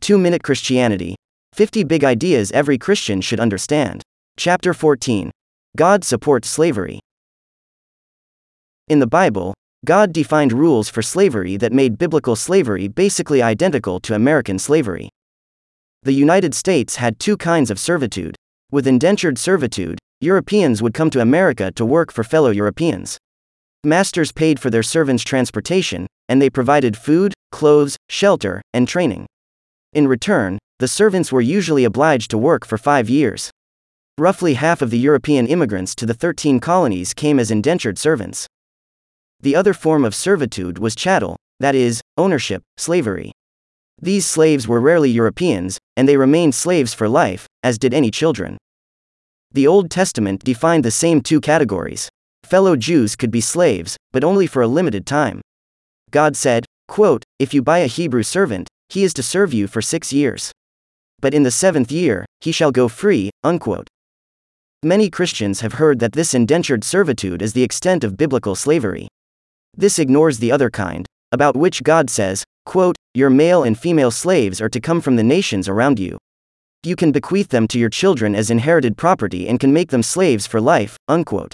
2-Minute Christianity. 50 Big Ideas Every Christian Should Understand. Chapter 14. God Supports Slavery. In the Bible, God defined rules for slavery that made biblical slavery basically identical to American slavery. The United States had two kinds of servitude. With indentured servitude, Europeans would come to America to work for fellow Europeans. Masters paid for their servants' transportation, and they provided food, clothes, shelter, and training. In return, the servants were usually obliged to work for 5 years. Roughly half of the European immigrants to the 13 colonies came as indentured servants. The other form of servitude was chattel, that is, ownership, slavery. These slaves were rarely Europeans, and they remained slaves for life, as did any children. The Old Testament defined the same two categories. Fellow Jews could be slaves, but only for a limited time. God said, quote, "If you buy a Hebrew servant, he is to serve you for 6 years. But in the 7th year, he shall go free," unquote. Many Christians have heard that this indentured servitude is the extent of biblical slavery. This ignores the other kind, about which God says, quote, "Your male and female slaves are to come from the nations around you. You can bequeath them to your children as inherited property and can make them slaves for life," unquote.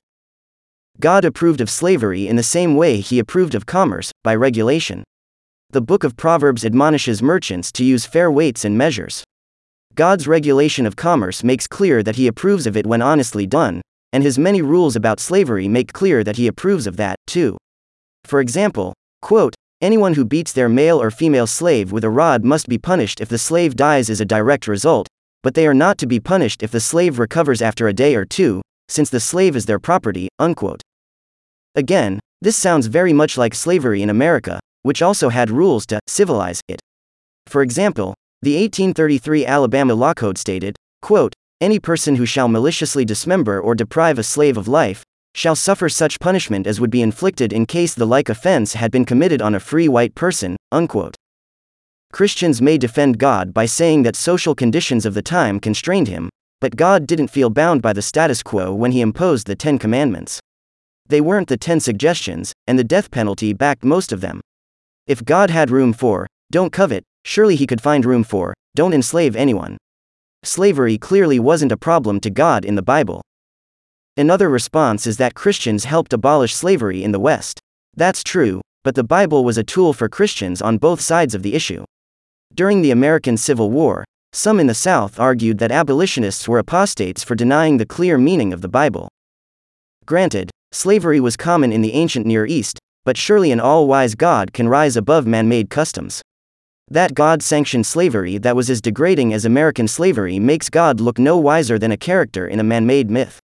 God approved of slavery in the same way he approved of commerce, by regulation. The book of Proverbs admonishes merchants to use fair weights and measures. God's regulation of commerce makes clear that he approves of it when honestly done, and his many rules about slavery make clear that he approves of that, too. For example, quote, "Anyone who beats their male or female slave with a rod must be punished if the slave dies as a direct result, but they are not to be punished if the slave recovers after a day or two, since the slave is their property," unquote. Again, this sounds very much like slavery in America, which also had rules to civilize it. For example, the 1833 Alabama Law Code stated, quote, "Any person who shall maliciously dismember or deprive a slave of life, shall suffer such punishment as would be inflicted in case the like offense had been committed on a free white person," unquote. Christians may defend God by saying that social conditions of the time constrained him, but God didn't feel bound by the status quo when he imposed the 10 Commandments. They weren't the 10 suggestions, and the death penalty backed most of them. If God had room for, "Don't covet," surely he could find room for, "Don't enslave anyone." Slavery clearly wasn't a problem to God in the Bible. Another response is that Christians helped abolish slavery in the West. That's true, but the Bible was a tool for Christians on both sides of the issue. During the American Civil War, some in the South argued that abolitionists were apostates for denying the clear meaning of the Bible. Granted, slavery was common in the ancient Near East, but surely an all-wise God can rise above man-made customs. That God-sanctioned slavery that was as degrading as American slavery makes God look no wiser than a character in a man-made myth.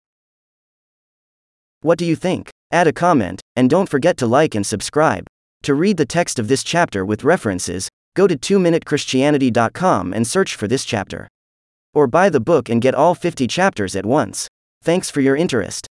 What do you think? Add a comment, and don't forget to like and subscribe. To read the text of this chapter with references, go to 2minutechristianity.com and search for this chapter. Or buy the book and get all 50 chapters at once. Thanks for your interest.